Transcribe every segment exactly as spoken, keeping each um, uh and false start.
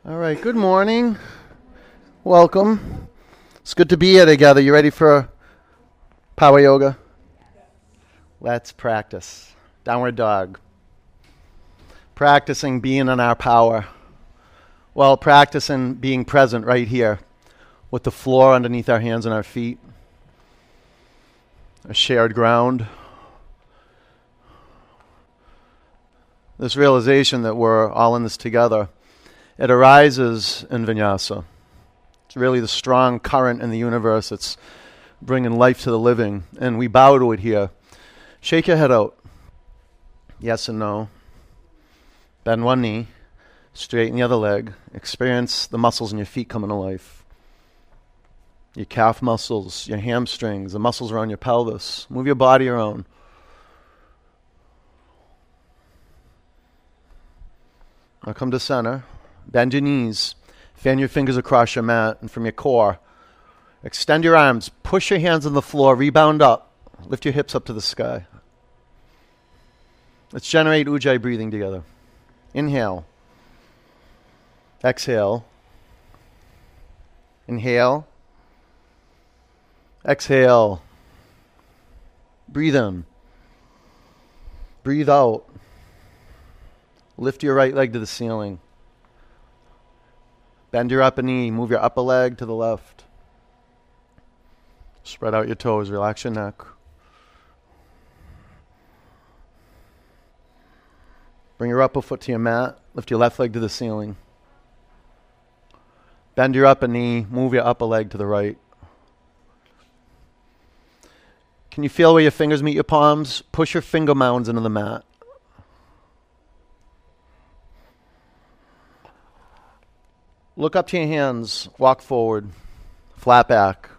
All right, good morning. Welcome. It's good to be here together. You ready for power yoga? Let's practice. Downward dog. Practicing being in our power. Well, practicing being present right here with the floor underneath our hands and our feet. A shared ground. This realization that we're all in this together. It arises in vinyasa. It's really the strong current in the universe that's bringing life to the living. And we bow to it here. Shake your head out. Yes and no. Bend one knee. Straighten the other leg. Experience the muscles in your feet coming to life. Your calf muscles, your hamstrings, the muscles around your pelvis. Move your body around. Now come to center. Bend your knees. Fan your fingers across your mat and from your core. Extend your arms. Push your hands on the floor. Rebound up. Lift your hips up to the sky. Let's generate Ujjayi breathing together. Inhale. Exhale. Inhale. Exhale. Breathe in. Breathe out. Lift your right leg to the ceiling. Bend your upper knee. Move your upper leg to the left. Spread out your toes. Relax your neck. Bring your upper foot to your mat. Lift your left leg to the ceiling. Bend your upper knee. Move your upper leg to the right. Can you feel where your fingers meet your palms? Push your finger mounds into the mat. Look up to your hands. Walk forward. Flat back.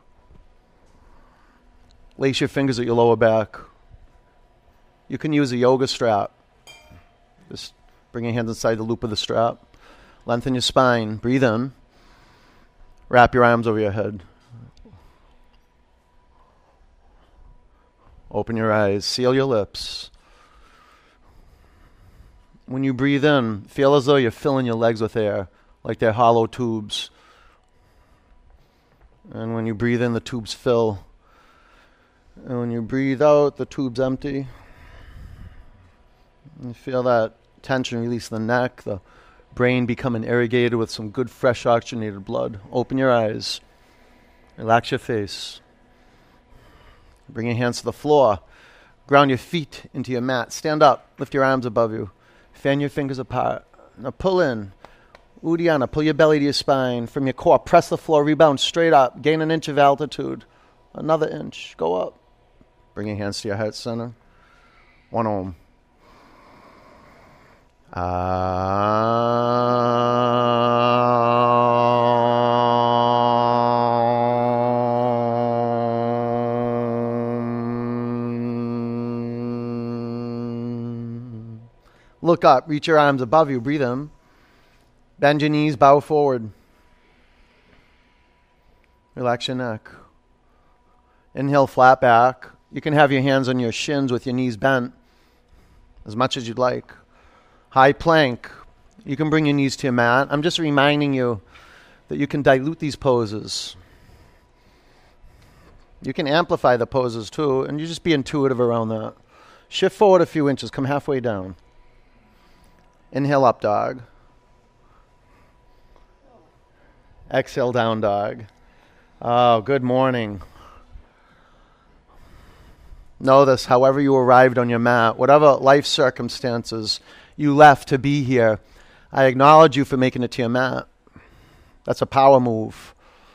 Lace your fingers at your lower back. You can use a yoga strap. Just bring your hands inside the loop of the strap. Lengthen your spine. Breathe in. Wrap your arms over your head. Open your eyes. Seal your lips. When you breathe in, feel as though you're filling your legs with air, like they're hollow tubes. And when you breathe in, the tubes fill. And when you breathe out, the tubes empty. You feel that tension release the neck, the brain becoming irrigated with some good, fresh, oxygenated blood. Open your eyes. Relax your face. Bring your hands to the floor. Ground your feet into your mat. Stand up. Lift your arms above you. Fan your fingers apart. Now pull in. Uddiyana. Pull your belly to your spine. From your core, press the floor. Rebound straight up. Gain an inch of altitude. Another inch. Go up. Bring your hands to your heart center. One Om. Um. Look up. Reach your arms above you. Breathe in. Bend your knees. Bow forward. Relax your neck. Inhale, flat back. You can have your hands on your shins with your knees bent as much as you'd like. High plank. You can bring your knees to your mat. I'm just reminding you that you can dilute these poses. You can amplify the poses too, and you just be intuitive around that. Shift forward a few inches. Come halfway down. Inhale, up dog. Exhale, down dog. Oh, good morning. Know this, however you arrived on your mat, whatever life circumstances you left to be here, I acknowledge you for making it to your mat. That's a power move.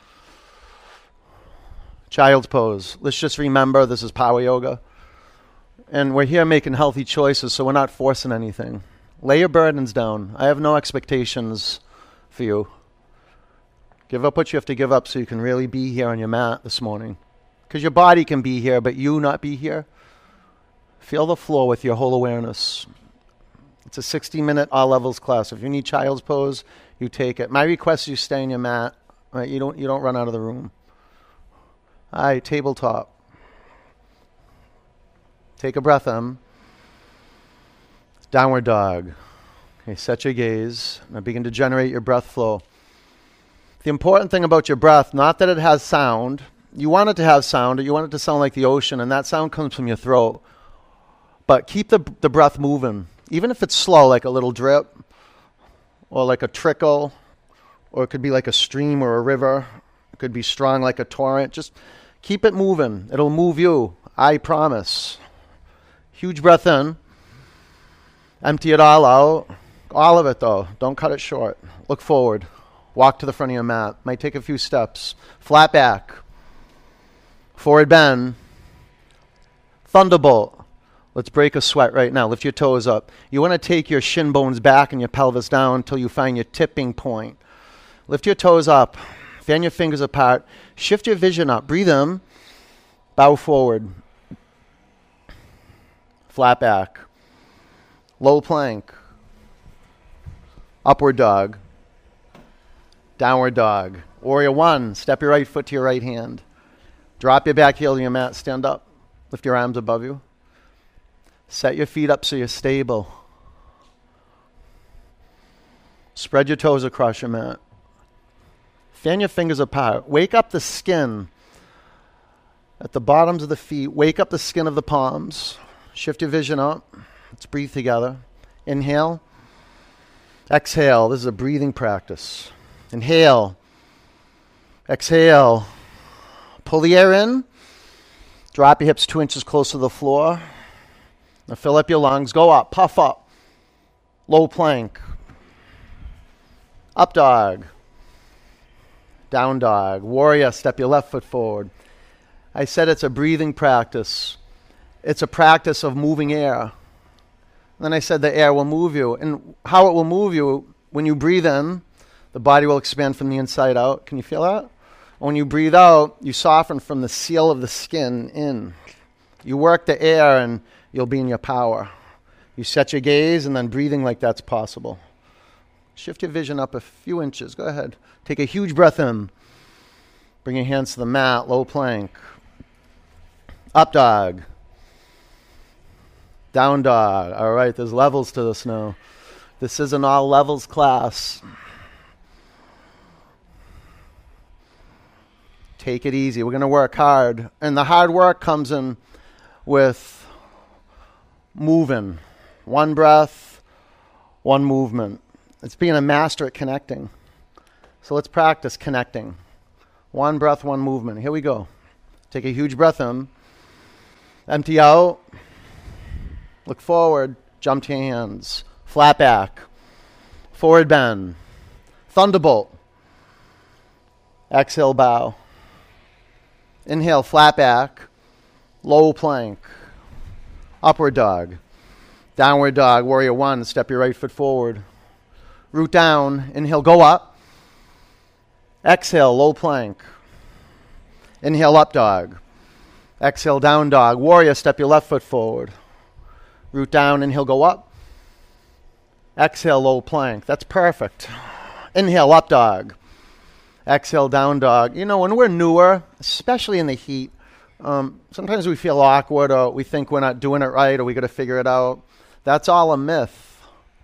Child's pose. Let's just remember this is power yoga. And we're here making healthy choices, so we're not forcing anything. Lay your burdens down. I have no expectations for you. Give up what you have to give up so you can really be here on your mat this morning. Because your body can be here, but you not be here. Feel the floor with your whole awareness. It's a sixty-minute all levels class. If you need child's pose, you take it. My request is you stay on your mat. Right? You don't you don't run out of the room. All right, tabletop. Take a breath in. Downward dog. Okay, set your gaze. Now begin to generate your breath flow. The important thing about your breath, not that it has sound. You want it to have sound. You want it to sound like the ocean, and that sound comes from your throat. But keep the, the breath moving. Even if it's slow, like a little drip, or like a trickle, or it could be like a stream or a river. It could be strong like a torrent. Just keep it moving. It'll move you. I promise. Huge breath in. Empty it all out. All of it, though. Don't cut it short. Look forward. Walk to the front of your mat. Might take a few steps. Flat back. Forward bend. Thunderbolt. Let's break a sweat right now. Lift your toes up. You want to take your shin bones back and your pelvis down until you find your tipping point. Lift your toes up. Fan your fingers apart. Shift your vision up. Breathe in. Bow forward. Flat back. Low plank. Upward dog. Downward dog. Warrior one. Step your right foot to your right hand. Drop your back heel to your mat. Stand up. Lift your arms above you. Set your feet up so you're stable. Spread your toes across your mat. Fan your fingers apart. Wake up the skin at the bottoms of the feet. Wake up the skin of the palms. Shift your vision up. Let's breathe together. Inhale. Exhale. This is a breathing practice. Inhale. Exhale. Pull the air in. Drop your hips two inches closer to the floor. Now fill up your lungs. Go up. Puff up. Low plank. Up dog. Down dog. Warrior. Step your left foot forward. I said it's a breathing practice. It's a practice of moving air. And then I said the air will move you. And how it will move you, when you breathe in, the body will expand from the inside out. Can you feel that? When you breathe out, you soften from the seal of the skin in. You work the air and you'll be in your power. You set your gaze and then breathing like that's possible. Shift your vision up a few inches. Go ahead. Take a huge breath in. Bring your hands to the mat, low plank. Up dog. Down dog. All right, there's levels to this now. This is an all levels class. Take it easy. We're going to work hard. And the hard work comes in with moving. One breath, one movement. It's being a master at connecting. So let's practice connecting. One breath, one movement. Here we go. Take a huge breath in. Empty out. Look forward. Jump to your hands. Flat back. Forward bend. Thunderbolt. Exhale, bow. Inhale, flat back. Low plank. Upward dog. Downward dog. Warrior one. Step your right foot forward. Root down. Inhale, go up. Exhale, low plank. Inhale, up dog. Exhale, down dog. Warrior, step your left foot forward. Root down. Inhale, go up. Exhale, low plank. That's perfect. Inhale, up dog. Exhale, down dog. You know, when we're newer, especially in the heat, um, sometimes we feel awkward or we think we're not doing it right or we got to figure it out. That's all a myth.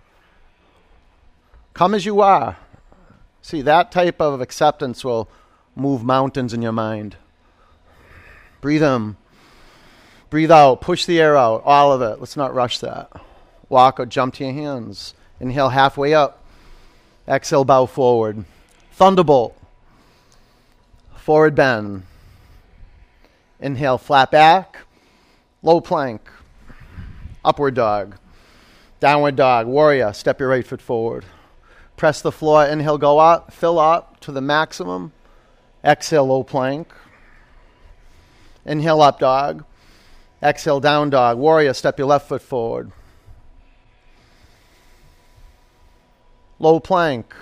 Come as you are. See, that type of acceptance will move mountains in your mind. Breathe in. Breathe out. Push the air out. All of it. Let's not rush that. Walk or jump to your hands. Inhale halfway up. Exhale, bow forward. Thunderbolt. Forward bend. Inhale, flat back. Low plank. Upward dog. Downward dog. Warrior. Step your right foot forward. Press the floor. Inhale, go up. Fill up to the maximum. Exhale, low plank. Inhale, up dog. Exhale, down dog. Warrior, step your left foot forward. Low plank.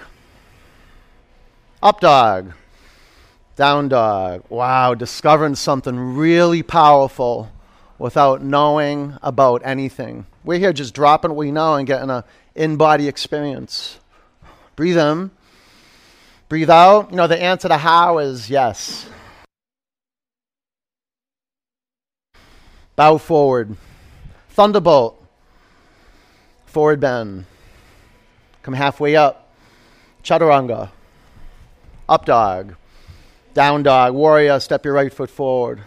Up dog. Down dog. Wow, discovering something really powerful without knowing about anything. We're here just dropping what we know and getting an in-body experience. Breathe in. Breathe out. You know, the answer to how is yes. Bow forward. Thunderbolt. Forward bend. Come halfway up. Chaturanga. Up dog. Down dog. Warrior. Step your right foot forward.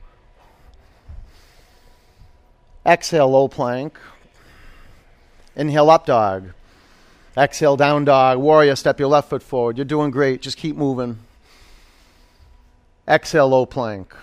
Exhale, low plank. Inhale, up dog. Exhale, down dog. Warrior, step your left foot forward. You're doing great. Just keep moving. Exhale, low plank.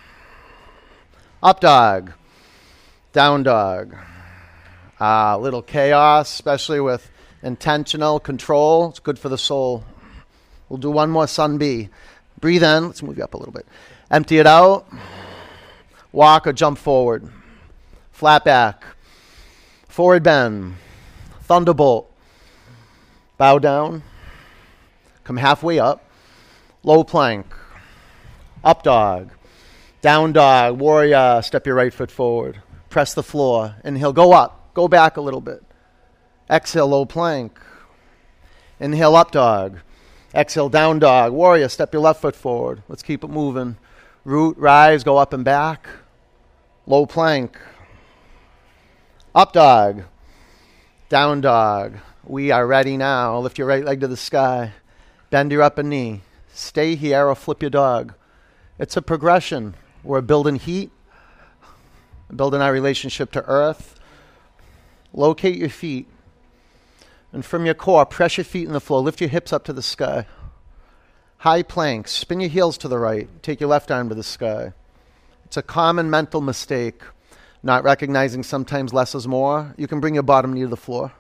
Up dog. Down dog. Ah, little chaos, especially with intentional control. It's good for the soul. We'll do one more Sun B. Breathe in. Let's move you up a little bit. Empty it out. Walk or jump forward. Flat back. Forward bend. Thunderbolt. Bow down. Come halfway up. Low plank. Up dog. Down dog. Warrior. Step your right foot forward. Press the floor. Inhale. Go up. Go back a little bit. Exhale. Low plank. Inhale. Up dog. Exhale. Down dog. Warrior. Step your left foot forward. Let's keep it moving. Root. Rise. Go up and back. Low plank. Up dog. Down dog. We are ready now. Lift your right leg to the sky. Bend your upper knee. Stay here or flip your dog. It's a progression. We're building heat, building our relationship to earth. Locate your feet. And from your core, press your feet in the floor. Lift your hips up to the sky. High plank. Spin your heels to the right. Take your left arm to the sky. It's a common mental mistake. Not recognizing sometimes less is more. You can bring your bottom knee to the floor.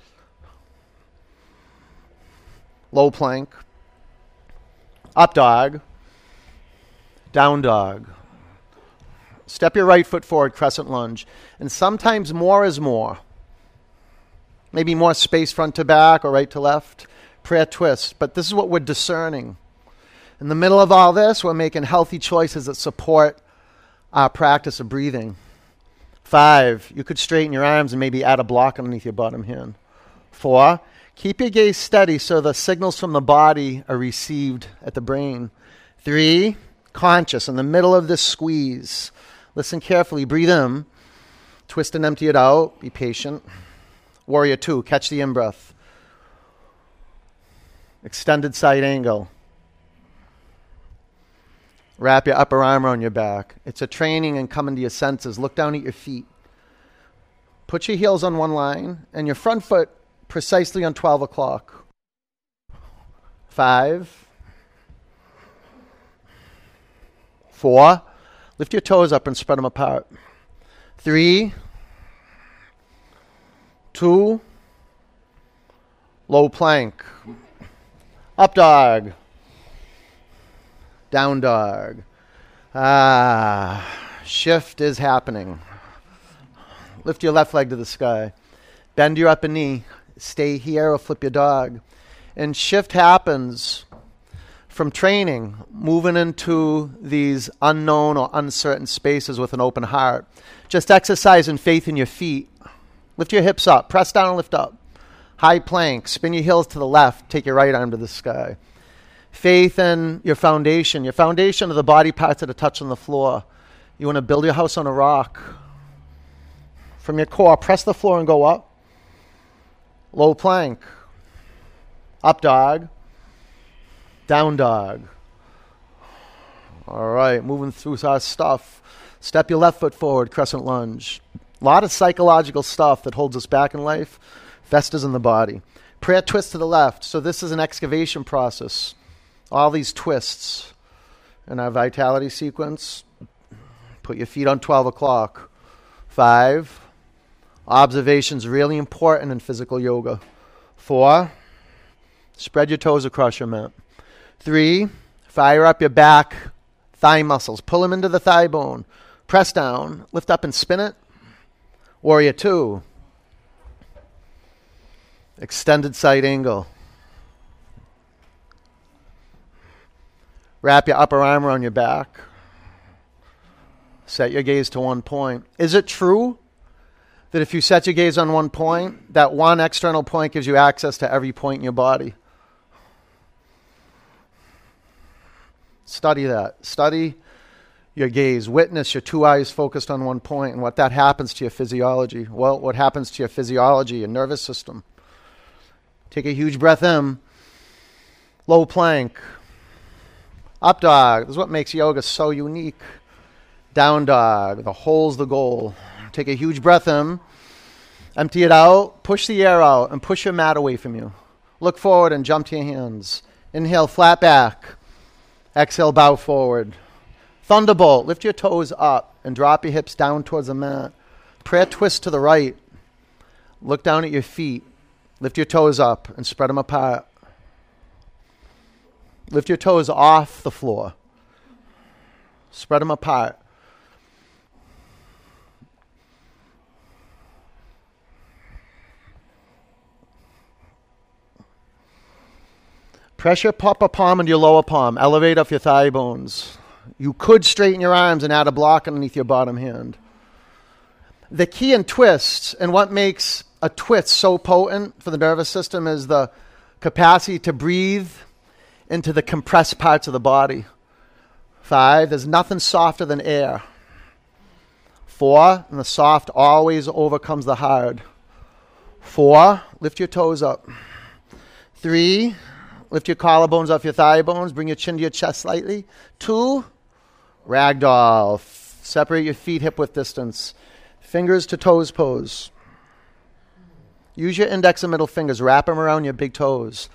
Low plank. Up dog. Down dog. Step your right foot forward, crescent lunge. And sometimes more is more. Maybe more space front to back or right to left. Prayer twist. But this is what we're discerning. In the middle of all this, we're making healthy choices that support our practice of breathing. Five, you could straighten your arms and maybe add a block underneath your bottom hand. Four, keep your gaze steady so the signals from the body are received at the brain. Three, conscious in the middle of this squeeze. Listen carefully. Breathe in. Twist and empty it out. Be patient. Warrior two, catch the in-breath. Extended side angle. Wrap your upper arm around your back. It's a training in coming to your senses. Look down at your feet. Put your heels on one line and your front foot precisely on twelve o'clock. Five. Four. Lift your toes up and spread them apart. Three. Two. Low plank. Up dog. Down dog. Ah, shift is happening. Lift your left leg to the sky. Bend your upper knee. Stay here or flip your dog. And shift happens from training, moving into these unknown or uncertain spaces with an open heart. Just exercising faith in your feet. Lift your hips up. Press down and lift up. High plank. Spin your heels to the left. Take your right arm to the sky. Faith in your foundation. Your foundation are the body parts that are touching the floor. You want to build your house on a rock. From your core, press the floor and go up. Low plank. Up dog. Down dog. All right, moving through our stuff. Step your left foot forward, crescent lunge. A lot of psychological stuff that holds us back in life. Festers in the body. Prayer twist to the left. So this is an excavation process. All these twists in our vitality sequence. Put your feet on twelve o'clock. Five. Observation's really important in physical yoga. Four. Spread your toes across your mat. Three. Fire up your back thigh muscles. Pull them into the thigh bone. Press down. Lift up and spin it. Warrior two. Extended side angle. Wrap your upper arm around your back. Set your gaze to one point. Is it true that if you set your gaze on one point, that one external point gives you access to every point in your body? Study that. Study your gaze. Witness your two eyes focused on one point and what that happens to your physiology. Well, what happens to your physiology and nervous system? Take a huge breath in. Low plank. Up dog. This is what makes yoga so unique. Down dog. The hole's the goal. Take a huge breath in. Empty it out. Push the air out and push your mat away from you. Look forward and jump to your hands. Inhale, flat back. Exhale, bow forward. Thunderbolt. Lift your toes up and drop your hips down towards the mat. Prayer twist to the right. Look down at your feet. Lift your toes up and spread them apart. Lift your toes off the floor. Spread them apart. Press your upper palm into your lower palm. Elevate up your thigh bones. You could straighten your arms and add a block underneath your bottom hand. The key in twists, and what makes a twist so potent for the nervous system, is the capacity to breathe into the compressed parts of the body. Five, there's nothing softer than air. Four, and the soft always overcomes the hard. Four, lift your toes up. Three, lift your collarbones off your thigh bones. Bring your chin to your chest slightly. Two, ragdoll. F- separate your feet hip width distance. Fingers to toes pose. Use your index and middle fingers. Wrap them around your big toes.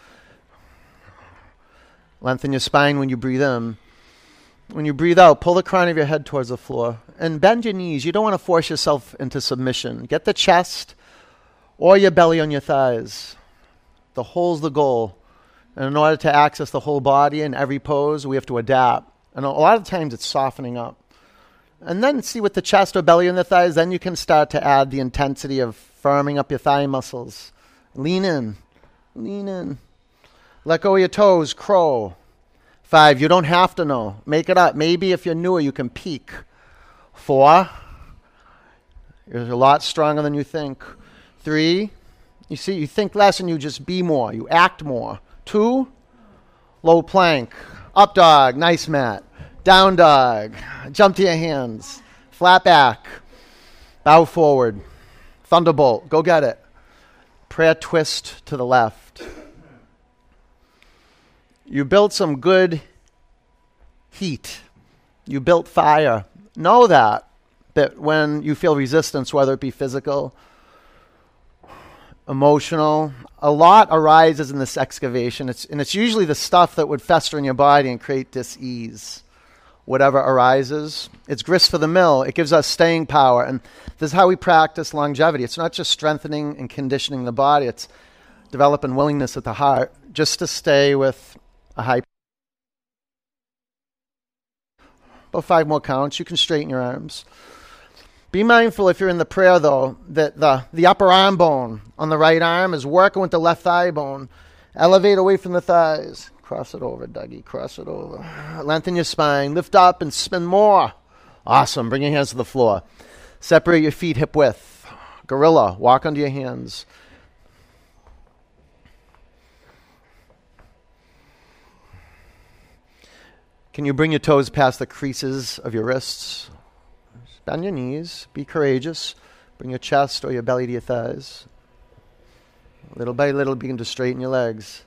Lengthen your spine when you breathe in. When you breathe out, pull the crown of your head towards the floor. And bend your knees. You don't want to force yourself into submission. Get the chest or your belly on your thighs. The hole's the goal. And in order to access the whole body in every pose, we have to adapt. And a lot of times it's softening up. And then see with the chest or belly on the thighs, then you can start to add the intensity of firming up your thigh muscles. Lean in. Lean in. Let go of your toes. Crow. Five, you don't have to know. Make it up. Maybe if you're newer, you can peek. Four, you're a lot stronger than you think. Three, you see, you think less and you just be more. You act more. Two, low plank. Up dog, nice mat. Down dog, jump to your hands. Flat back, bow forward. Thunderbolt, go get it. Prayer twist to the left. You built some good heat. You built fire. Know that, that when you feel resistance, whether it be physical, emotional, a lot arises in this excavation. It's, and it's usually the stuff that would fester in your body and create dis-ease. Whatever arises, it's grist for the mill. It gives us staying power. And this is how we practice longevity. It's not just strengthening and conditioning the body. It's developing willingness at the heart just to stay with a high. About five more counts. You can straighten your arms. Be mindful if you're in the prayer, though, that the, the upper arm bone on the right arm is working with the left thigh bone. Elevate away from the thighs. Cross it over, Dougie. Cross it over. Lengthen your spine. Lift up and spin more. Awesome. Bring your hands to the floor. Separate your feet hip width. Gorilla. Walk onto your hands. Can you bring your toes past the creases of your wrists? Bend your knees. Be courageous. Bring your chest or your belly to your thighs. Little by little, begin to straighten your legs.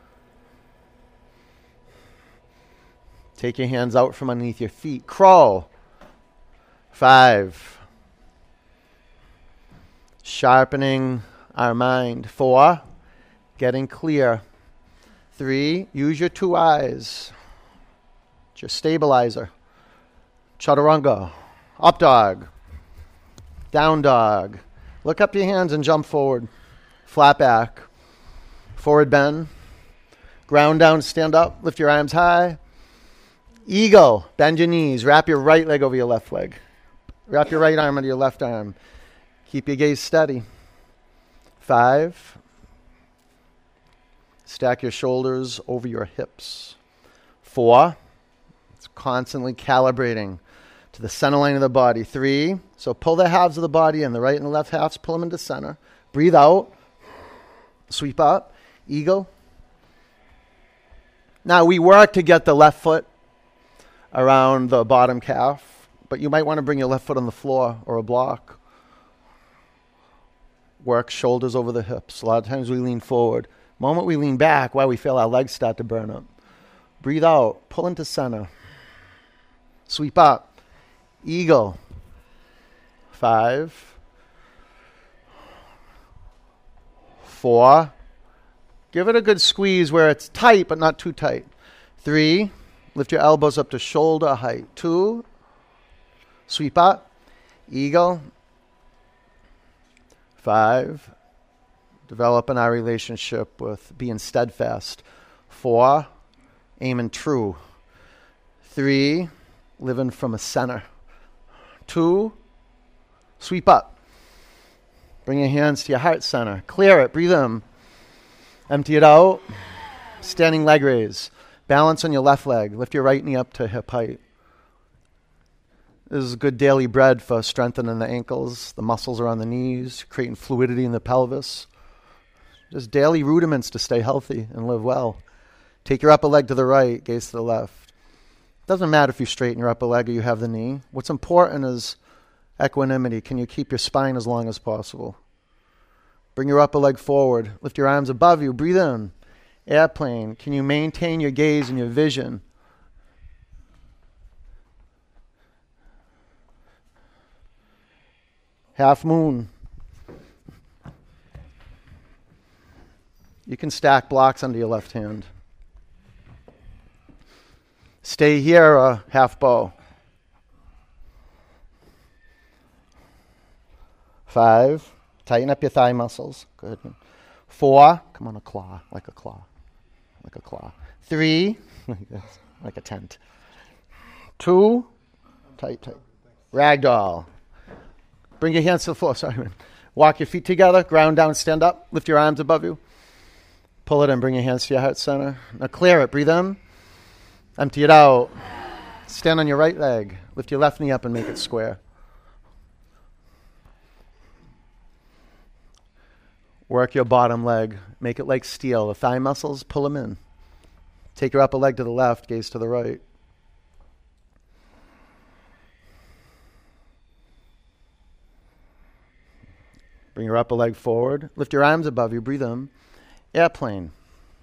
Take your hands out from underneath your feet. Crawl. Five. Sharpening our mind. Four. Getting clear. Three. Use your two eyes. It's your stabilizer. Chaturanga. Up dog. Down dog. Look up your hands and jump forward. Flat back. Forward bend. Ground down, stand up. Lift your arms high. Eagle. Bend your knees. Wrap your right leg over your left leg. Wrap your right arm under your left arm. Keep your gaze steady. Five. Stack your shoulders over your hips. Four. It's constantly calibrating to the center line of the body. Three. So pull the halves of the body in. The right and the left halves, pull them into center. Breathe out. Sweep up. Eagle. Now we work to get the left foot around the bottom calf, but you might want to bring your left foot on the floor or a block. Work shoulders over the hips. A lot of times we lean forward. Moment we lean back, why we feel our legs start to burn up. Breathe out. Pull into center. Sweep up. Eagle. Five. Four. Give it a good squeeze where it's tight, but not too tight. Three. Lift your elbows up to shoulder height. Two. Sweep up. Eagle. Five. Developing our relationship with being steadfast. Four. Aiming true. Three. Living from a center. Two. Sweep up. Bring your hands to your heart center. Clear it. Breathe in. Empty it out. Standing leg raise. Balance on your left leg. Lift your right knee up to hip height. This is good daily bread for strengthening the ankles, the muscles around the knees, creating fluidity in the pelvis. Just daily rudiments to stay healthy and live well. Take your upper leg to the right, gaze to the left. Doesn't matter if you straighten your upper leg or you have the knee. What's important is equanimity. Can you keep your spine as long as possible? Bring your upper leg forward. Lift your arms above you. Breathe in. Airplane. Can you maintain your gaze and your vision? Half moon. You can stack blocks under your left hand. Stay here or half bow. Five. Tighten up your thigh muscles. Good. Four. Come on, a claw. Like a claw. Like a claw. Three. Like a tent. Two. Tight, tight. Ragdoll. Bring your hands to the floor. Sorry, man. Walk your feet together. Ground down. Stand up. Lift your arms above you. Pull it in. Bring your hands to your heart center. Now clear it. Breathe in. Empty it out. Stand on your right leg. Lift your left knee up and make it square. Work your bottom leg. Make it like steel. The thigh muscles, pull them in. Take your upper leg to the left, gaze to the right. Bring your upper leg forward. Lift your arms above you. Breathe in. Airplane.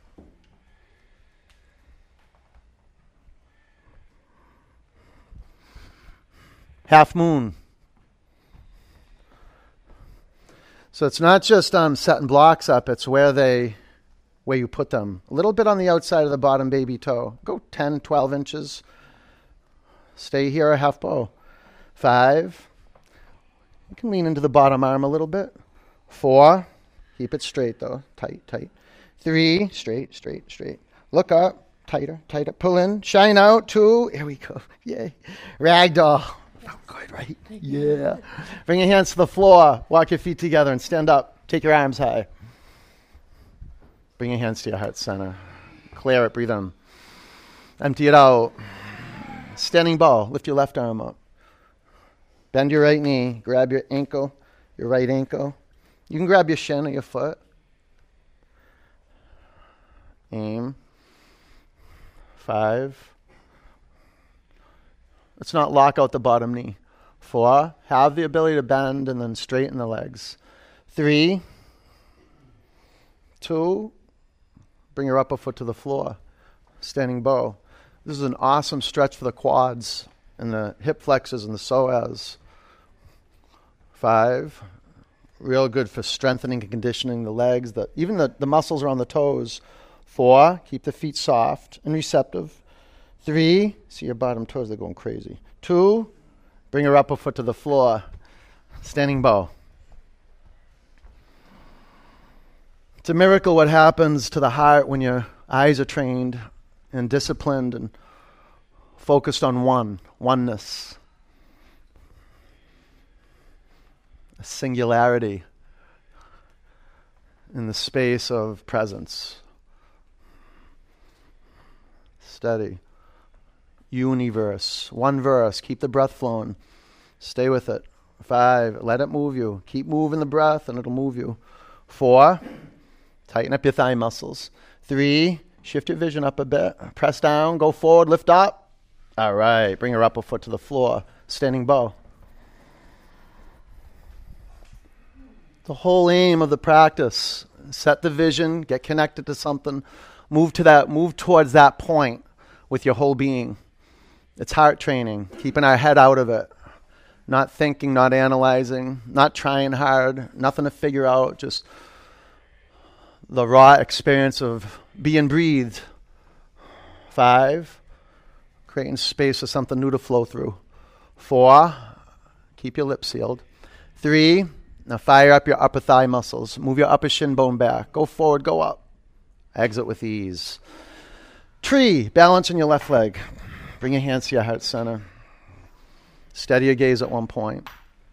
Half moon. So it's not just um, setting blocks up, it's where they, where you put them. A little bit on the outside of the bottom baby toe. Go ten, twelve inches. Stay here a half bow. Five. You can lean into the bottom arm a little bit. Four. Keep it straight though. Tight, tight. Three. Straight, straight, straight. Look up. Tighter, tighter. Pull in. Shine out. Two. Here we go. Yay. Ragdoll. Oh, good, right? Yeah. Bring your hands to the floor. Walk your feet together and stand up. Take your arms high. Bring your hands to your heart center. Clear it. Breathe in. Empty it out. Standing bow. Lift your left arm up. Bend your right knee. Grab your ankle, your right ankle. You can grab your shin or your foot. Aim. Five. Let's not lock out the bottom knee. Four. Have the ability to bend and then straighten the legs. Three. Two. Bring your upper foot to the floor. Standing bow. This is an awesome stretch for the quads and the hip flexors and the psoas. Five. Real good for strengthening and conditioning the legs, the, even the, the muscles around the toes. Four. Keep the feet soft and receptive. Three, see your bottom toes, they're going crazy. Two, bring your upper foot to the floor. Standing bow. It's a miracle what happens to the heart when your eyes are trained and disciplined and focused on one, oneness. A singularity in the space of presence. Steady. Universe. One verse. Keep the breath flowing. Stay with it. Five. Let it move you. Keep moving the breath and it'll move you. Four. Tighten up your thigh muscles. Three. Shift your vision up a bit. Press down. Go forward. Lift up. All right. Bring your upper foot to the floor. Standing bow. The whole aim of the practice Set the vision, get connected to something, move to that, move towards that point with your whole being. It's heart training, keeping our head out of it. Not thinking, not analyzing, not trying hard, nothing to figure out, just the raw experience of being breathed. Five, creating space for something new to flow through. Four, keep your lips sealed. Three, now fire up your upper thigh muscles. Move your upper shin bone back. Go forward, go up. Exit with ease. Tree, balance on your left leg. Bring your hands to your heart center. Steady your gaze at one point.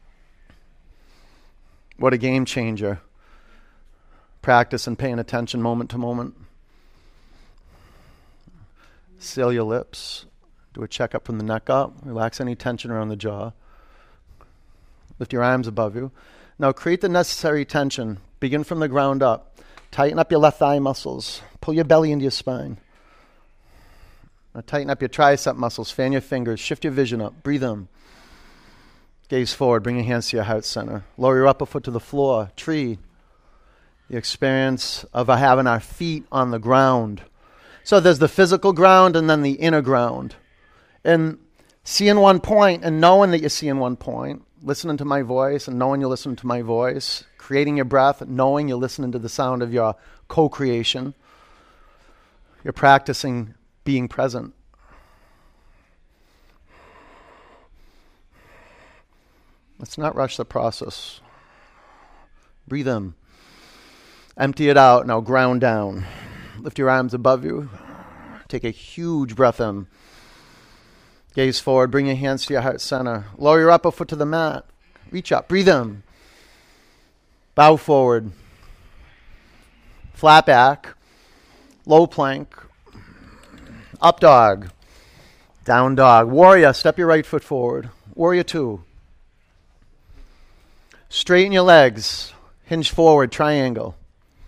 What a game changer. Practice and paying attention moment to moment. Seal your lips. Do a checkup from the neck up. Relax any tension around the jaw. Lift your arms above you. Now create the necessary tension. Begin from the ground up. Tighten up your left thigh muscles. Pull your belly into your spine. Now tighten up your tricep muscles. Fan your fingers. Shift your vision up. Breathe in. Gaze forward. Bring your hands to your heart center. Lower your upper foot to the floor. Tree. The experience of having our feet on the ground. So there's the physical ground and then the inner ground. And seeing one point and knowing that you're seeing one point, listening to my voice and knowing you're listening to my voice, creating your breath, knowing you're listening to the sound of your co-creation. You're practicing being present. Let's not rush the process. Breathe in. Empty it out. Now ground down. Lift your arms above you. Take a huge breath in. Gaze forward. Bring your hands to your heart center. Lower your upper foot to the mat. Reach up. Breathe in. Bow forward. Flat back. Low plank. Up dog. Down dog. Warrior. Step your right foot forward. Warrior two. Straighten your legs. Hinge forward. Triangle.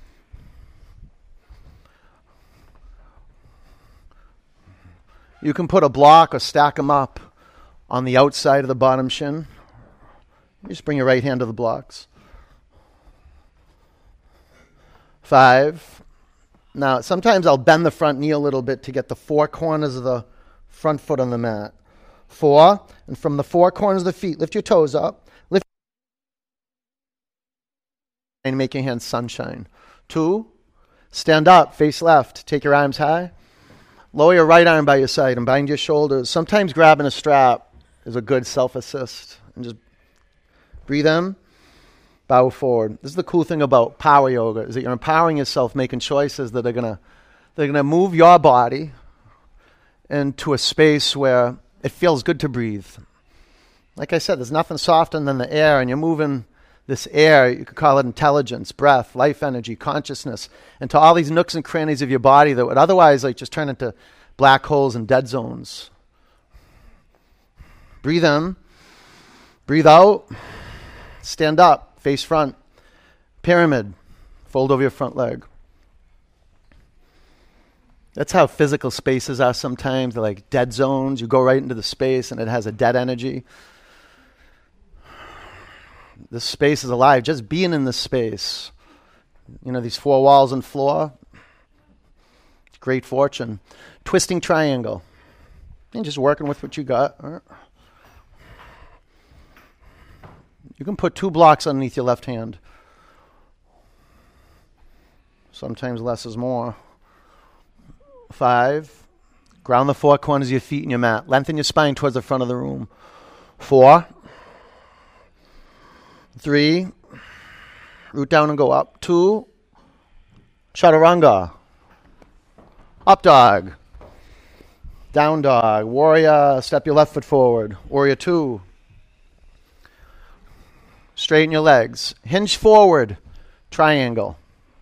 You can put a block or stack them up on the outside of the bottom shin. You just bring your right hand to the blocks. Five. Now, sometimes I'll bend the front knee a little bit to get the four corners of the front foot on the mat. Four. And from the four corners of the feet, lift your toes up. Lift and make your hands sunshine. Two. Stand up, face left. Take your arms high. Lower your right arm by your side and bind your shoulders. Sometimes grabbing a strap is a good self-assist. And just breathe in, bow forward. This is the cool thing about power yoga, is that you're empowering yourself, making choices that are gonna they're gonna move your body into a space where it feels good to breathe. Like I said, there's nothing softer than the air, and you're moving this air, you could call it intelligence, breath, life energy, consciousness, into all these nooks and crannies of your body that would otherwise like just turn into black holes and dead zones. Breathe in. Breathe out. Stand up. Face front. Pyramid. Fold over your front leg. That's how physical spaces are sometimes. They're like dead zones. You go right into the space and it has a dead energy. This space is alive. Just being in this space. You know, these four walls and floor. It's great fortune. Twisting triangle. And just working with what you got. You can put two blocks underneath your left hand. Sometimes less is more. Five. Ground the four corners of your feet in your mat. Lengthen your spine towards the front of the room. Four. Three. Root down and go up. Two. Chaturanga. Up dog. Down dog. Warrior. Step your left foot forward. Warrior two. Straighten your legs. Hinge forward. Triangle.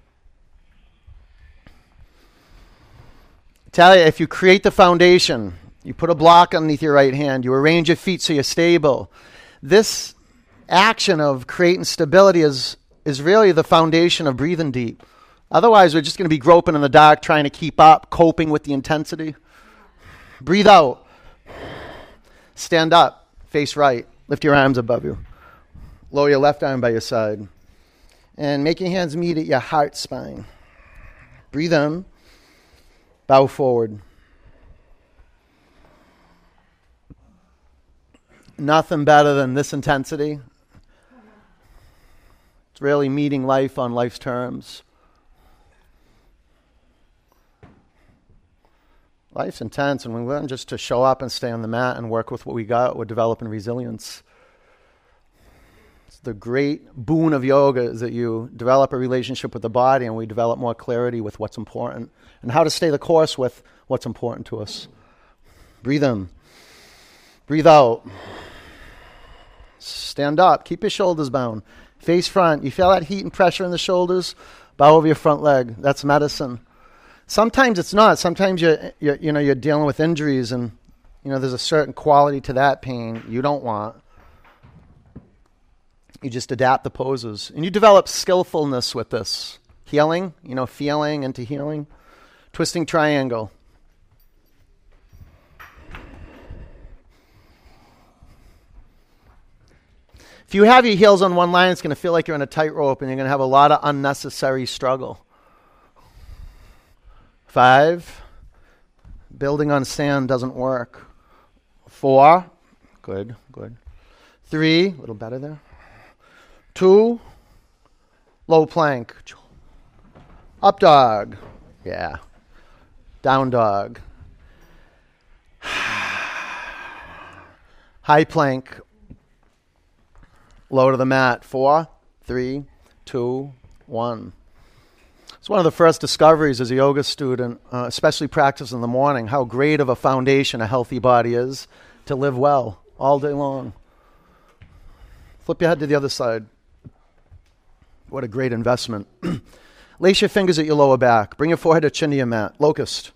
Tell you, if you create the foundation, you put a block underneath your right hand, you arrange your feet so you're stable. This action of creating stability is, is really the foundation of breathing deep. Otherwise, we're just going to be groping in the dark, trying to keep up, coping with the intensity. Breathe out. Stand up. Face right. Lift your arms above you. Lower your left arm by your side. And make your hands meet at your heart spine. Breathe in. Bow forward. Nothing better than this intensity. It's really meeting life on life's terms. Life's intense, and we learn just to show up and stay on the mat and work with what we got. We're developing resilience. It's the great boon of yoga is that you develop a relationship with the body, and we develop more clarity with what's important and how to stay the course with what's important to us. Breathe in. Breathe out. Stand up. Keep your shoulders bound. Face front. You feel that heat and pressure in the shoulders? Bow over your front leg. That's medicine. Sometimes it's not. Sometimes you're, you're, you know, you're dealing with injuries, and you know there's a certain quality to that pain you don't want. You just adapt the poses, and you develop skillfulness with this healing. You know, feeling into healing. Twisting triangle. If you have your heels on one line, it's going to feel like you're on a tightrope, and you're going to have a lot of unnecessary struggle. Five, building on sand doesn't work. Four, good, good. Three, a little better there. Two, low plank. Up dog, yeah. Down dog. High plank, low to the mat. Four, three, two, one. It's one of the first discoveries as a yoga student, uh, especially practice in the morning, how great of a foundation a healthy body is to live well all day long. Flip your head to the other side. What a great investment. Lace your fingers at your lower back. Bring your forehead to chin to your mat. Locust.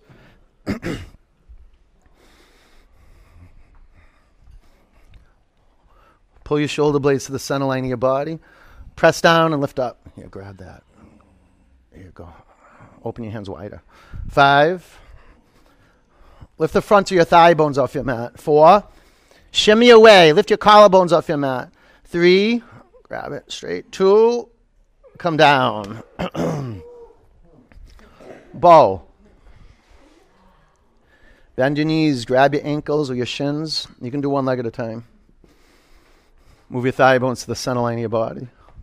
Pull your shoulder blades to the center line of your body. Press down and lift up. Here, grab that. There you go. Open your hands wider. Five. Lift the front of your thigh bones off your mat. Four. Shimmy away. Lift your collarbones off your mat. Three. Grab it straight. Two. Come down. Bow. Bend your knees. Grab your ankles or your shins. You can do one leg at a time. Move your thigh bones to the center line of your body.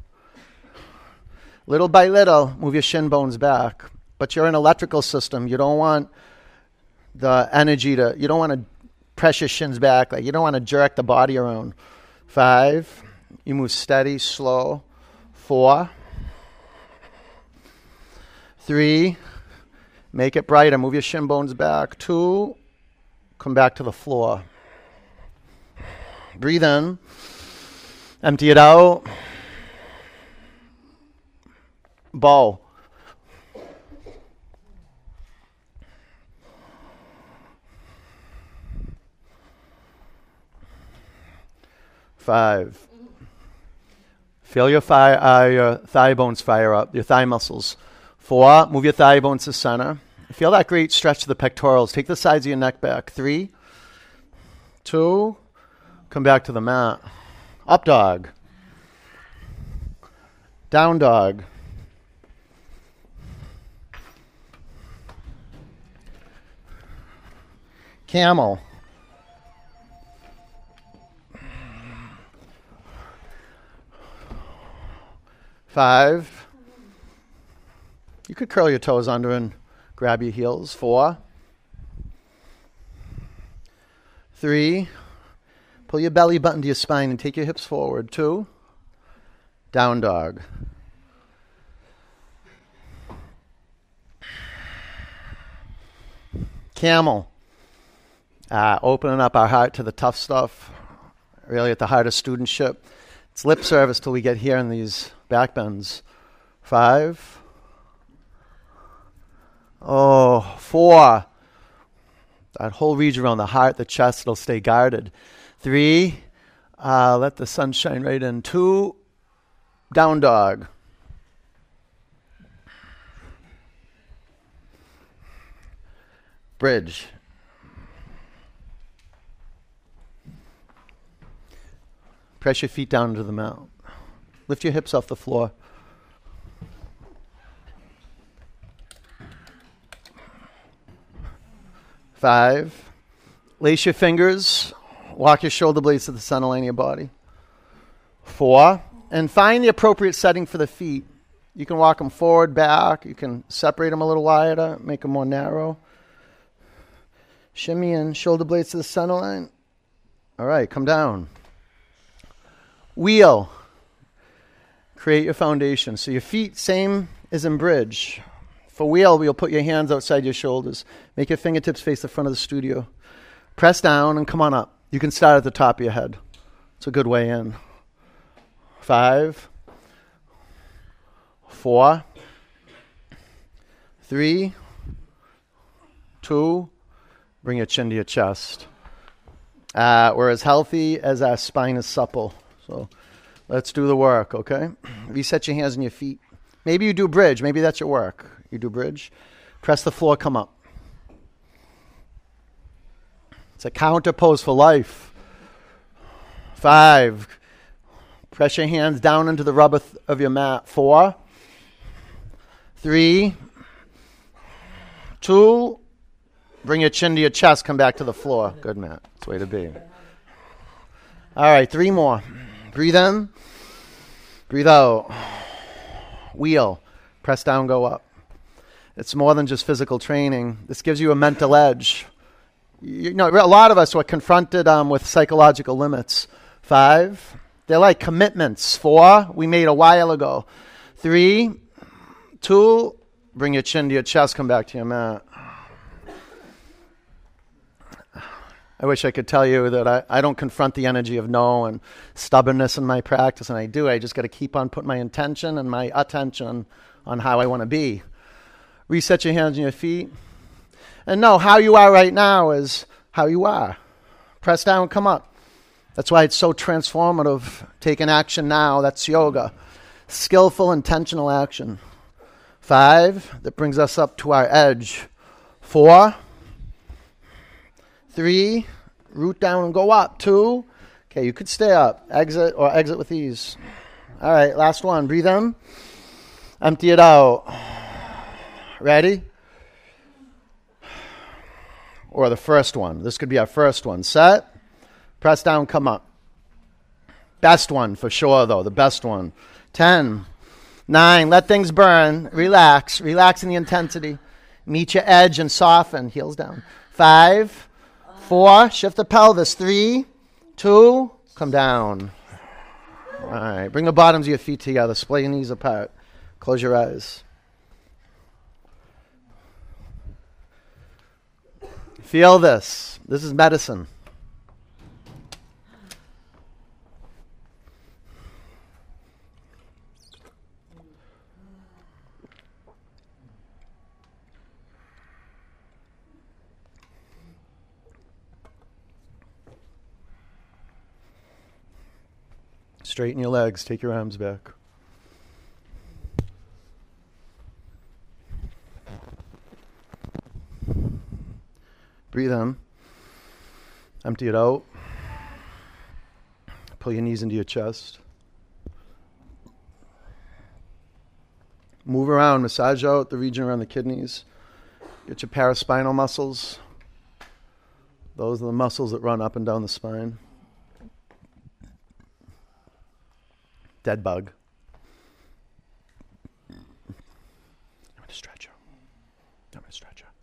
Little by little, move your shin bones back. But you're an electrical system. You don't want the energy to, you don't want to press your shins back. Like you don't want to jerk the body around. Five. You move steady, slow. Four. Three. Make it brighter. Move your shin bones back. Two. Come back to the floor. Breathe in. Empty it out. Bow. Five. Feel your thigh, uh, your thigh bones fire up, your thigh muscles. Four. Move your thigh bones to center. Feel that great stretch to the pectorals. Take the sides of your neck back. Three. Two. Come back to the mat. Up dog. Down dog. Camel. Five. You could curl your toes under and grab your heels. Four. Three. Pull your belly button to your spine and take your hips forward. Two. Down dog. Camel. Uh, opening up our heart to the tough stuff. Really at the heart of studentship. It's lip service till we get here in these back bends. Five. Oh, four. That whole region around the heart, the chest, it'll stay guarded. Three. Uh, let the sun shine right in. Two. Down dog. Bridge. Press your feet down into the mat. Lift your hips off the floor. Five. Lace your fingers. Walk your shoulder blades to the center line of your body. Four. And find the appropriate setting for the feet. You can walk them forward, back. You can separate them a little wider, make them more narrow. Shimmy in, shoulder blades to the center line. All right, come down. Wheel. Create your foundation. So your feet, same as in bridge. For wheel, you'll put your hands outside your shoulders. Make your fingertips face the front of the studio. Press down and come on up. You can start at the top of your head. It's a good way in. Five. Four. Three. Two. Bring your chin to your chest. Uh, we're as healthy as our spine is supple. So let's do the work, okay? Reset your hands and your feet. Maybe you do bridge. Maybe that's your work. You do bridge. Press the floor, come up. It's a counter pose for life. Five. Press your hands down into the rubber th- of your mat. Four. Three. Two. Bring your chin to your chest. Come back to the floor. Good, Matt. That's the way to be. All right, three more. Breathe in. Breathe out. Wheel. Press down, go up. It's more than just physical training. This gives you a mental edge. You know, a lot of us were confronted um, with psychological limits. Five. They're like commitments. Four. We made a while ago. Three. Two. Bring your chin to your chest. Come back to your mat. I wish I could tell you that I, I don't confront the energy of no and stubbornness in my practice, and I do. I just got to keep on putting my intention and my attention on how I want to be. Reset your hands and your feet. And know how you are right now is how you are. Press down, come up. That's why it's so transformative. Taking action now, that's yoga. Skillful, intentional action. Five, that brings us up to our edge. Four. Three, root down and go up. Two, okay, you could stay up. Exit or exit with ease. All right, last one. Breathe in. Empty it out. Ready? Or the first one. This could be our first one. Set. Press down, come up. Best one for sure, though. The best one. Ten. Nine. Let things burn. Relax. Relax in the intensity. Meet your edge and soften. Heels down. Five. Four, shift the pelvis. Three, two, come down. All right, bring the bottoms of your feet together. Splay your knees apart. Close your eyes. Feel this. This is medicine. Straighten your legs. Take your arms back. Breathe in. Empty it out. Pull your knees into your chest. Move around. Massage out the region around the kidneys. Get your paraspinal muscles. Those are the muscles that run up and down the spine. Dead bug. I'm going to stretch you. I'm going to stretch you.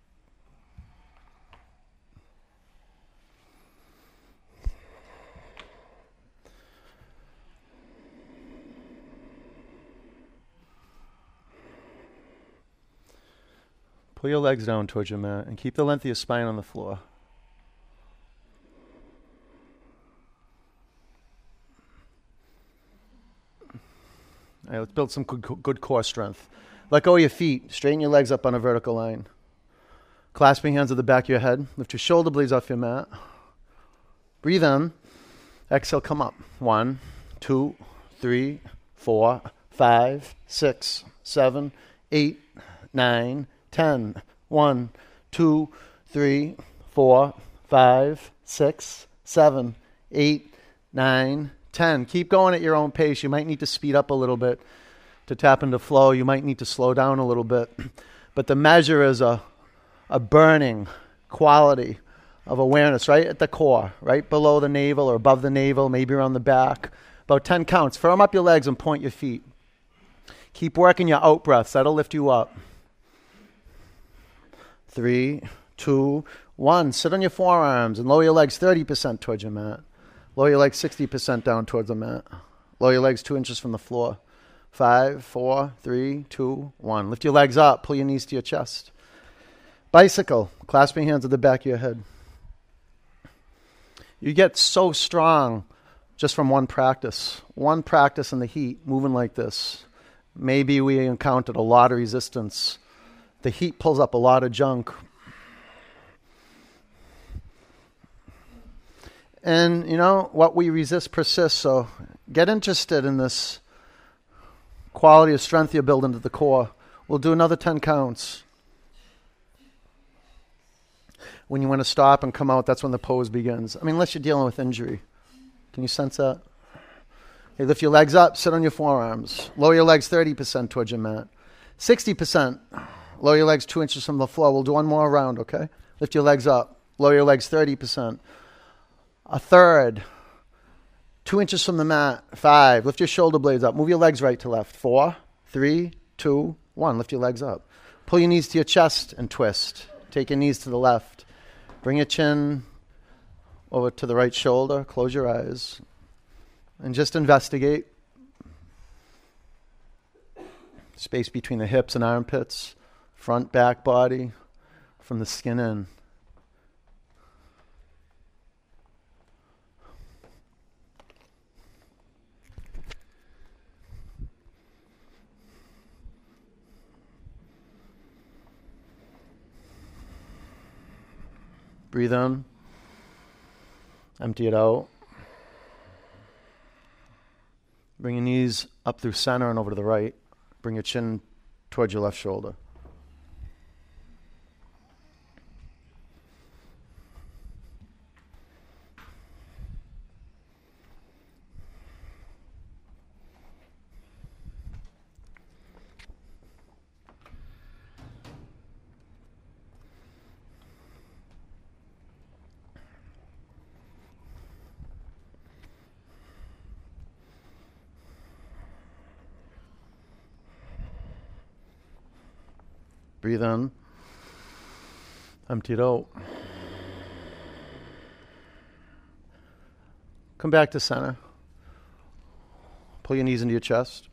Pull your legs down towards your mat and keep the length of your spine on the floor. All right, let's build some good, good core strength. Let go of your feet. Straighten your legs up on a vertical line. Clasping hands at the back of your head. Lift your shoulder blades off your mat. Breathe in. Exhale, come up. One, two, three, four, five, six, seven, eight, nine, ten. One, two, three, four, five, six, seven, eight, nine, ten. Keep going at your own pace. You might need to speed up a little bit to tap into flow. You might need to slow down a little bit. But the measure is a, a burning, quality of awareness right at the core, right below the navel or above the navel, maybe around the back. About ten counts. Firm up your legs and point your feet. Keep working your out breaths. That'll lift you up. Three, two, one. Sit on your forearms and lower your legs thirty percent towards your mat. Lower your legs sixty percent down towards the mat. Lower your legs two inches from the floor. Five, four, three, two, one. Lift your legs up. Pull your knees to your chest. Bicycle. Clasp your hands at the back of your head. You get so strong just from one practice. One practice in the heat, moving like this. Maybe we encountered a lot of resistance. The heat pulls up a lot of junk. And, you know, what we resist persists. So get interested in this quality of strength you build into the core. We'll do another ten counts. When you want to stop and come out, that's when the pose begins. I mean, unless you're dealing with injury. Can you sense that? Okay, lift your legs up, sit on your forearms. Lower your legs thirty percent towards your mat. sixty percent. Lower your legs two inches from the floor. We'll do one more round, okay? Lift your legs up. Lower your legs thirty percent. A third. Two inches from the mat. Five. Lift your shoulder blades up. Move your legs right to left. Four, three, two, one. Lift your legs up. Pull your knees to your chest and twist. Take your knees to the left. Bring your chin over to the right shoulder. Close your eyes. And just investigate. Space between the hips and armpits. Front, back, body. From the skin in. Breathe in. Empty it out. Bring your knees up through center and over to the right. Bring your chin towards your left shoulder. Breathe in. Empty it out. Come back to center. Pull your knees into your chest.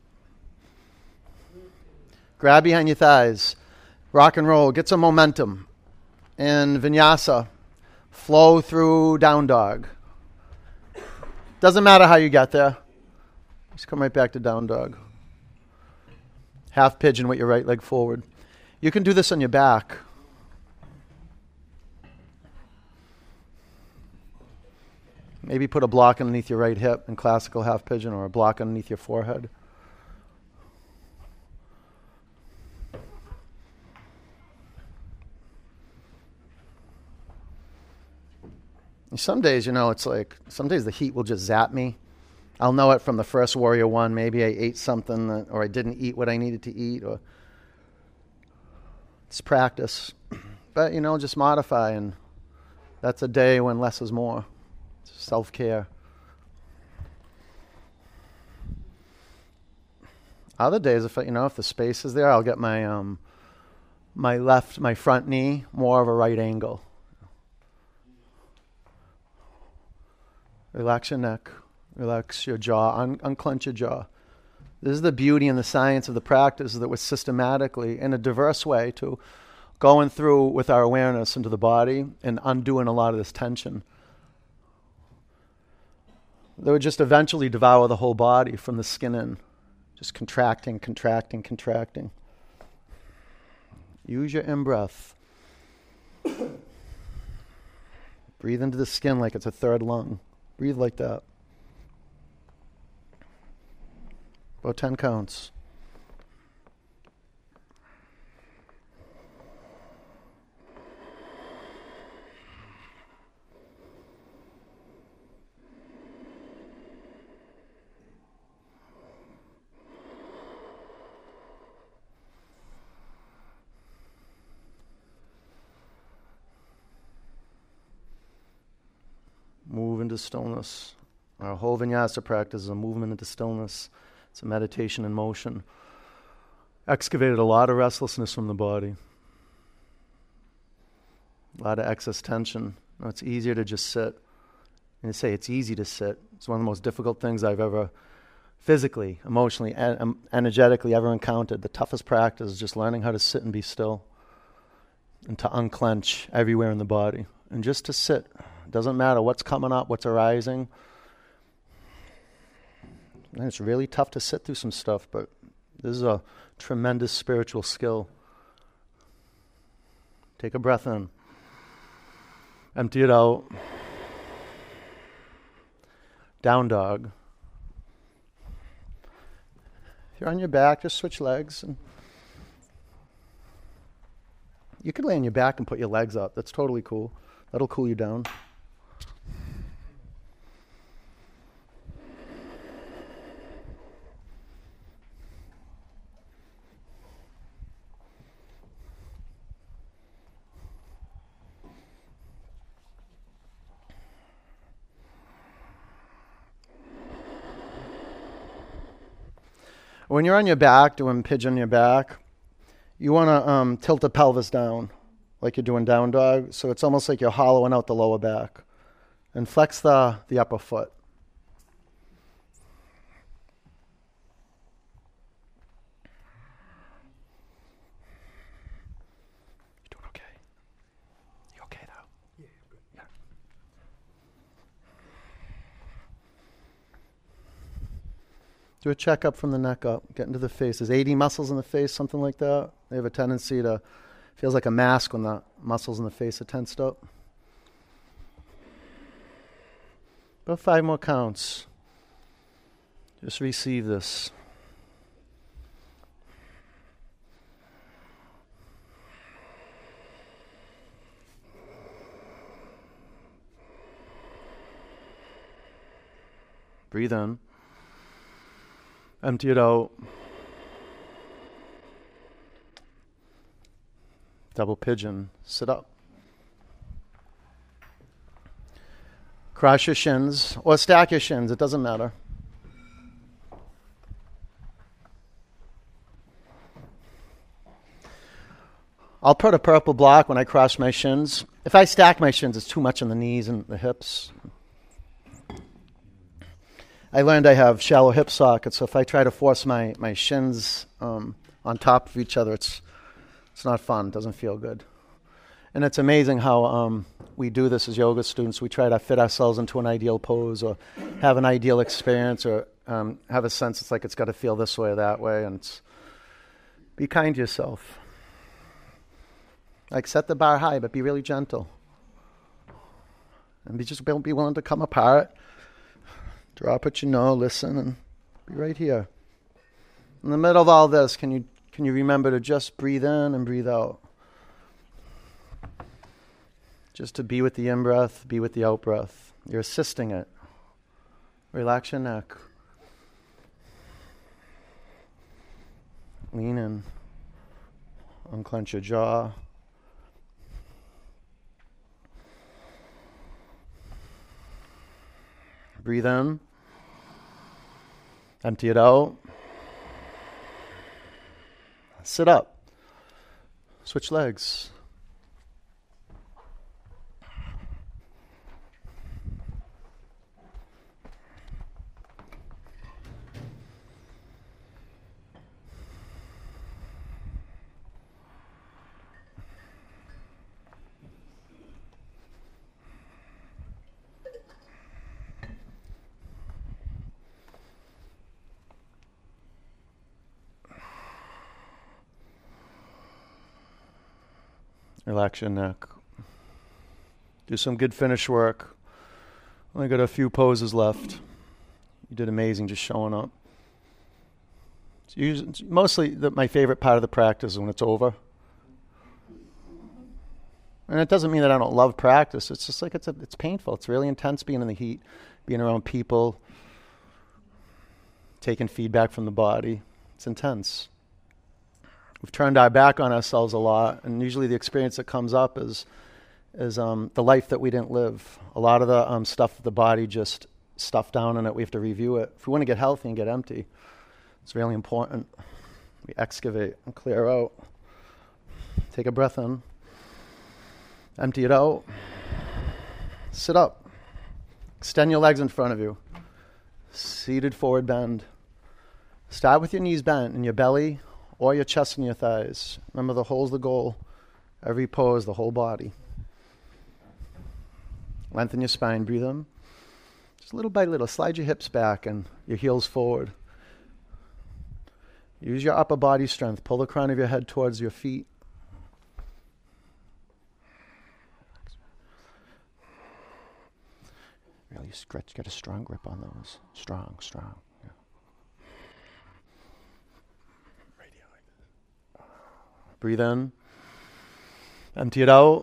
Grab behind your thighs. Rock and roll. Get some momentum. And vinyasa. Flow through down dog. Doesn't matter how you get there. Just come right back to down dog. Half pigeon with your right leg forward. You can do this on your back. Maybe put a block underneath your right hip in classical half pigeon or a block underneath your forehead. And some days, you know, it's like, some days the heat will just zap me. I'll know it from the first Warrior One. Maybe I ate something that, or I didn't eat what I needed to eat, or it's practice. But, you know, just modify, and that's a day when less is more. It's self-care. Other days, if I, you know, if the space is there, I'll get my um, my left, my front knee more of a right angle. Relax your neck. Relax your jaw. Un- unclench your jaw. This is the beauty and the science of the practice, that we're systematically, in a diverse way, to going through with our awareness into the body and undoing a lot of this tension. They would just eventually devour the whole body from the skin in. Just contracting, contracting, contracting. Use your in-breath. Breathe into the skin like it's a third lung. Breathe like that. About ten counts. into stillness. Our whole vinyasa practice is a movement into stillness. It's a meditation in motion. Excavated a lot of restlessness from the body. A lot of excess tension. Now it's easier to just sit. And to say it's easy to sit. It's one of the most difficult things I've ever physically, emotionally, en- energetically ever encountered. The toughest practice is just learning how to sit and be still. And to unclench everywhere in the body. And just to sit. It doesn't matter what's coming up, what's arising. And it's really tough to sit through some stuff, but this is a tremendous spiritual skill. Take a breath in. Empty it out. Down dog. If you're on your back, just switch legs. And you could lay on your back and put your legs up. That's totally cool. That'll cool you down. When you're on your back, doing pigeon on your back, you want to um, tilt the pelvis down, like you're doing down dog. So it's almost like you're hollowing out the lower back. And flex the, the upper foot. You're doing okay? You okay though? Yeah, good. Yeah. Do a checkup from the neck up, get into the face. There's eighty muscles in the face, something like that. They have a tendency to, feels like a mask when the muscles in the face are tensed up. About five more counts. Just receive this. Breathe in. Empty it out. Double pigeon. Sit up. Cross your shins or stack your shins. It doesn't matter. I'll put a purple block when I cross my shins. If I stack my shins, it's too much on the knees and the hips. I learned I have shallow hip sockets, so if I try to force my, my shins um, on top of each other, it's it's not fun. It doesn't feel good. And it's amazing how um, we do this as yoga students. We try to fit ourselves into an ideal pose or have an ideal experience or um, have a sense it's like it's got to feel this way or that way. And it's, be kind to yourself. Like set the bar high, but be really gentle. And be just be willing to come apart. Drop what you know, listen, and be right here. In the middle of all this, can you can you remember to just breathe in and breathe out? Just to be with the in-breath, be with the out-breath. You're assisting it. Relax your neck. Lean in. Unclench your jaw. Breathe in. Empty it out. Sit up. Switch legs. Relax your neck. Do some good finish work. Only got a few poses left. You did amazing just showing up. It's usually, it's mostly the, my favorite part of the practice is when it's over. And it doesn't mean that I don't love practice. It's just like it's a, it's painful. It's really intense being in the heat, being around people, taking feedback from the body. It's intense. We've turned our back on ourselves a lot, and usually the experience that comes up is is um, the life that we didn't live. A lot of the um, stuff the body just stuffed down in it, we have to review it. If we want to get healthy and get empty, it's really important. We excavate and clear out. Take a breath in. Empty it out. Sit up. Extend your legs in front of you. Seated forward bend. Start with your knees bent in your belly or your chest and your thighs. Remember, the whole's the goal. Every pose, the whole body. Lengthen your spine. Breathe in. Just little by little. Slide your hips back and your heels forward. Use your upper body strength. Pull the crown of your head towards your feet. Really stretch. Get a strong grip on those. Strong, strong. Yeah. Breathe in. Empty it out.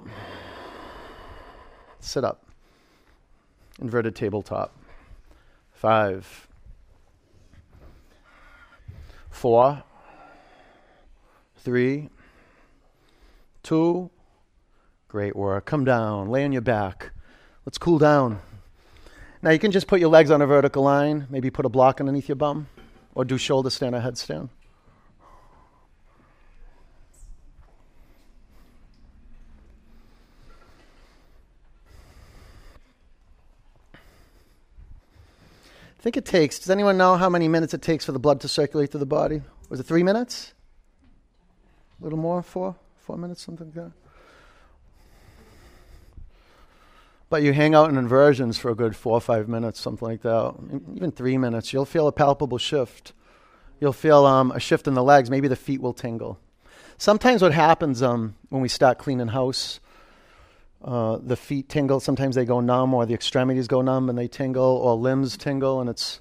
Sit up. Inverted tabletop. Five. Four. Three. Two. Great work. Come down. Lay on your back. Let's cool down. Now you can just put your legs on a vertical line. Maybe put a block underneath your bum. Or do shoulder stand or headstand. I think it takes, does anyone know how many minutes it takes for the blood to circulate through the body? Was it three minutes? A little more? Four? Four minutes? Something like that? But you hang out in inversions for a good four or five minutes, something like that. Even three minutes. You'll feel a palpable shift. You'll feel um, a shift in the legs. Maybe the feet will tingle. Sometimes what happens um, when we start cleaning house, Uh, the feet tingle, sometimes they go numb, or the extremities go numb and they tingle, or limbs tingle, and it's,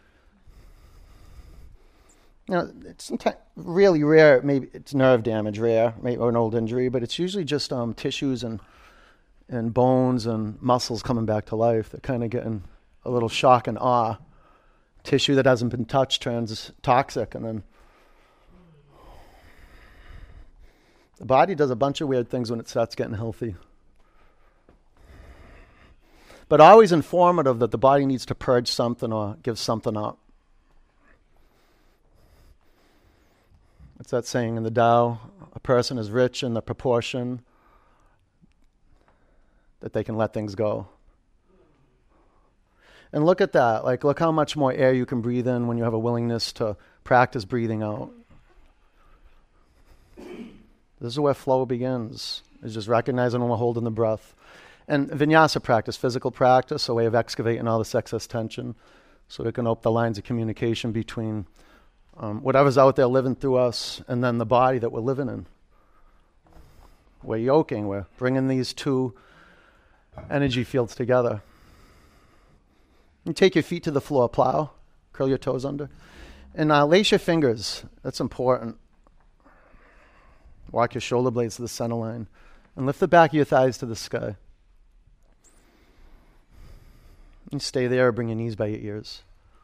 you know, it's sometimes really rare. Maybe it's nerve damage, rare, maybe, or an old injury, but it's usually just um, tissues and and bones and muscles coming back to life. They're kind of getting a little shock and awe. Tissue that hasn't been touched turns toxic, and then the body does a bunch of weird things when it starts getting healthy. But always informative that the body needs to purge something or give something up. What's that saying in the Tao? A person is rich in the proportion that they can let things go. And look at that. Like, look how much more air you can breathe in when you have a willingness to practice breathing out. This is where flow begins. It's just recognizing when we're holding the breath. And vinyasa practice, physical practice, a way of excavating all this excess tension so we can open the lines of communication between um, whatever's out there living through us and then the body that we're living in. We're yoking, we're bringing these two energy fields together. You take your feet to the floor, plow, curl your toes under, and uh, lace your fingers. That's important. Walk your shoulder blades to the center line and lift the back of your thighs to the sky. And stay there or bring your knees by your ears.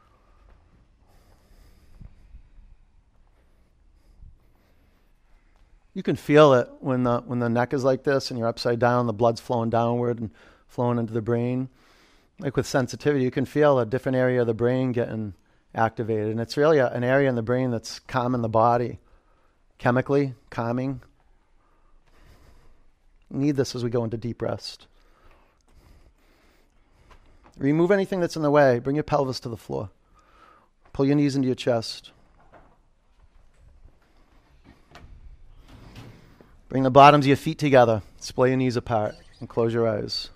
You can feel it when the when the neck is like this and you're upside down, the blood's flowing downward and flowing into the brain. Like with sensitivity, you can feel a different area of the brain getting activated. And it's really a, an area in the brain that's calming the body. Chemically, calming. You need this as we go into deep rest. Remove anything that's in the way. Bring your pelvis to the floor. Pull your knees into your chest. Bring the bottoms of your feet together. Splay your knees apart and close your eyes.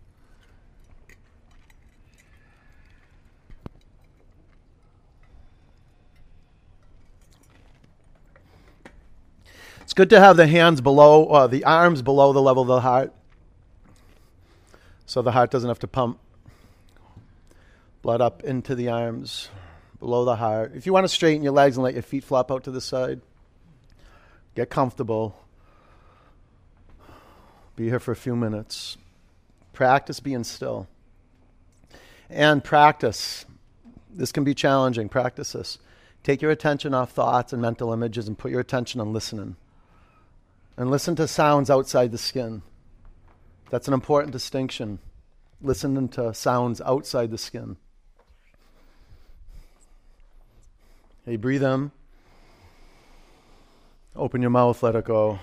It's good to have the hands below, or the arms below the level of the heart, so the heart doesn't have to pump blood up into the arms, below the heart. If you want to straighten your legs and let your feet flop out to the side, get comfortable. Be here for a few minutes. Practice being still. And practice. This can be challenging. Practice this. Take your attention off thoughts and mental images and put your attention on listening. And listen to sounds outside the skin That's an important distinction. Listening to sounds outside the skin. Hey, breathe in. Open your mouth, let it go.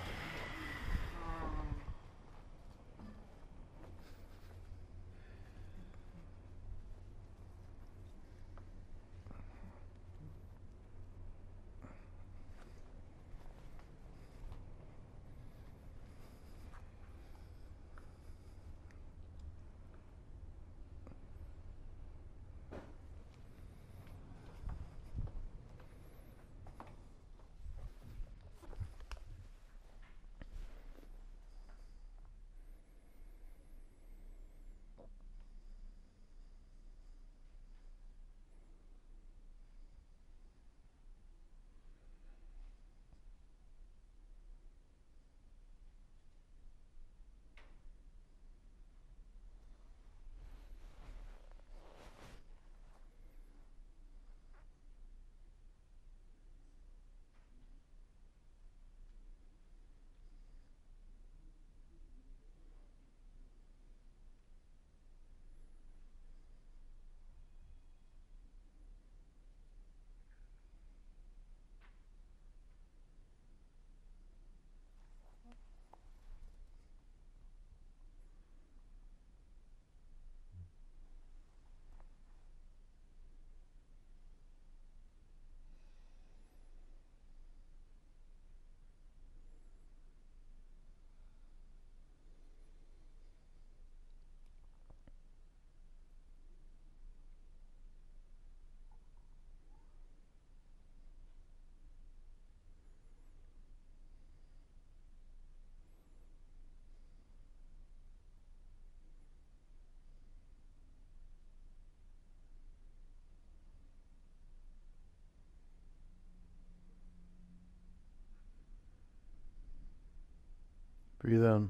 Breathe in.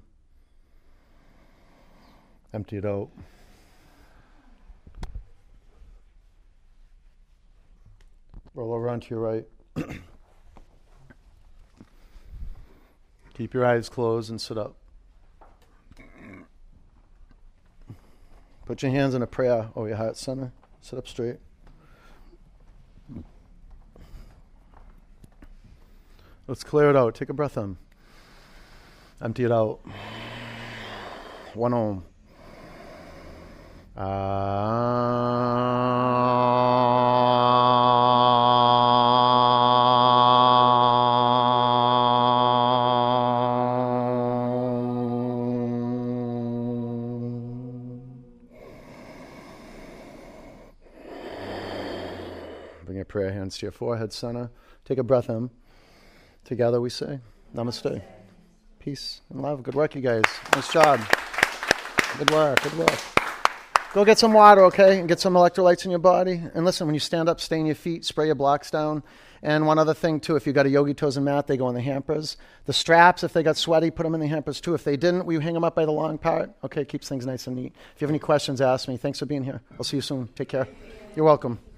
Empty it out. Roll over onto your right. Keep your eyes closed and sit up. Put your hands in a prayer over your heart center. Sit up straight. Let's clear it out. Take a breath in. Empty it out. One Om. Bring your prayer hands to your forehead center. Take a breath in. Together we say, Namaste. Peace and love. Good work, you guys. Nice job. Good work. Good work. Go get some water, okay? And get some electrolytes in your body. And listen, when you stand up, stay on your feet, spray your blocks down. And one other thing, too, if you got a Yogi Toes and mat, they go in the hampers. The straps, if they got sweaty, put them in the hampers, too. If they didn't, we hang them up by the long part. Okay, keeps things nice and neat. If you have any questions, ask me. Thanks for being here. I'll see you soon. Take care. You're welcome.